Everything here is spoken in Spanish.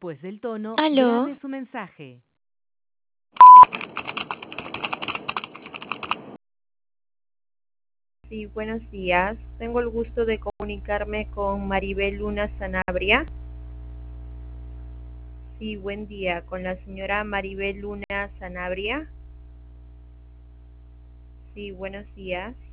Después del tono, Aló, grabe su mensaje. Sí, buenos días. Tengo el gusto de comunicarme con Maribel Luna Sanabria. Sí, buen día. Con la señora Maribel Luna Sanabria. Sí, buenos días.